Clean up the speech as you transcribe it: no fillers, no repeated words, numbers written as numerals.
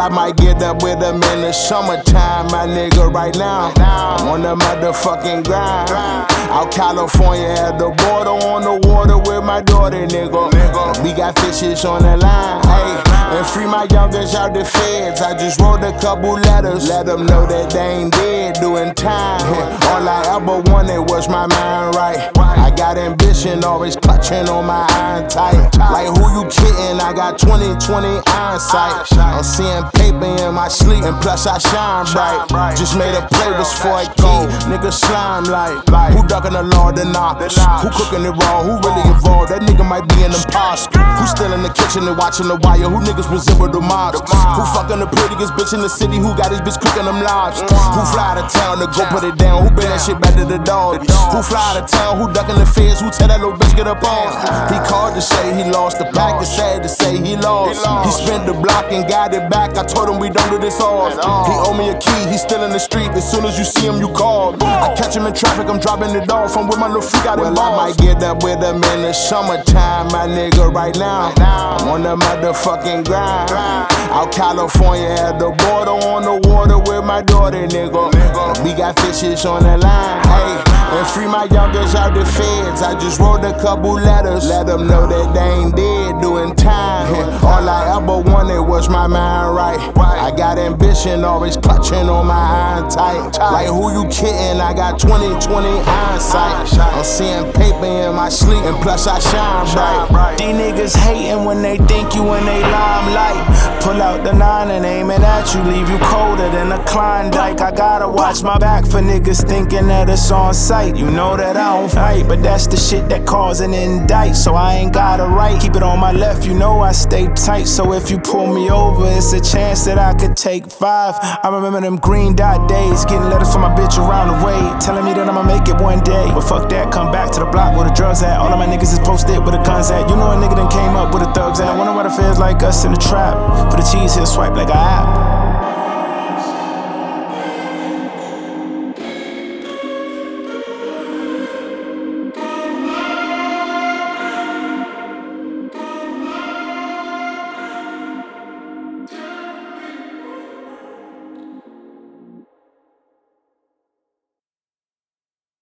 I might get up with them in the summertime, my nigga, right now. I'm on the motherfucking grind. Out California at the border on the water with my daughter, nigga. We got fishes on the line, ayy. And free my youngers out the feds. I just wrote a couple letters, let them know that they ain't dead doing time. All I ever wanted was my mind right. I got ambition, always clutching on my iron tight. Like who you kidding? I got 20/20 hindsight. I'm seeing paper in my sleep, and plus I shine bright. Just made a play, was for a key. Nigga slime like who ducking the law, the knocks? Who cooking it raw? Who really involved? That nigga might be an imposter. Who still in the kitchen and watching the wire? Who niggas resemble the mobs? Who fucking the prettiest bitch in the city? Who got his bitch cooking them lobsters? Who fly to town to go put it down? Who been that shit back to the dog? Who fly to town? Who ducking the feds? Who tell that little bitch get up on? He called to say he lost. The pack is sad to say he lost. He spent the block and got it back. I told him we don't do this off. He owe me a key. He's still in the street. As soon as you see him, you call. I catch him in traffic. I'm dropping it off. From where my little freak out involved. I might get up with him in the summertime, my nigga, right now. I'm on the motherfucking grind. Out California at the border on the water with my daughter, nigga. We got fishes on the line, ayy. And free my youngers out the feds. I just wrote a couple letters, let them know that they ain't dead doing time. All I ever wanted was my mind right. I got ambition, always clutching on my iron tight. Like who you kidding? I got 20/20 hindsight. I'm seeing paper in my sleep, and plus I shine bright. These niggas hating when they think you in they limelight. Pull out the 9 and aim it at you, leave you colder than a Klondike. I gotta watch my back for niggas thinking that it's on sight. You know that I don't fight, but that's the shit that cause an indict. So I ain't got a right, keep it on my left, you know I stay tight. So if you pull me over, it's a chance that I could take 5. I remember them green dot days, getting letters from my bitch around the way, telling me that I'ma make it one day. But fuck that, come back to the block where the drugs at. All of my niggas is posted where the guns at. You know a nigga done came up with the thugs at. Wonder why the feds like us in the trap. For the cheese, he'll swipe like a app.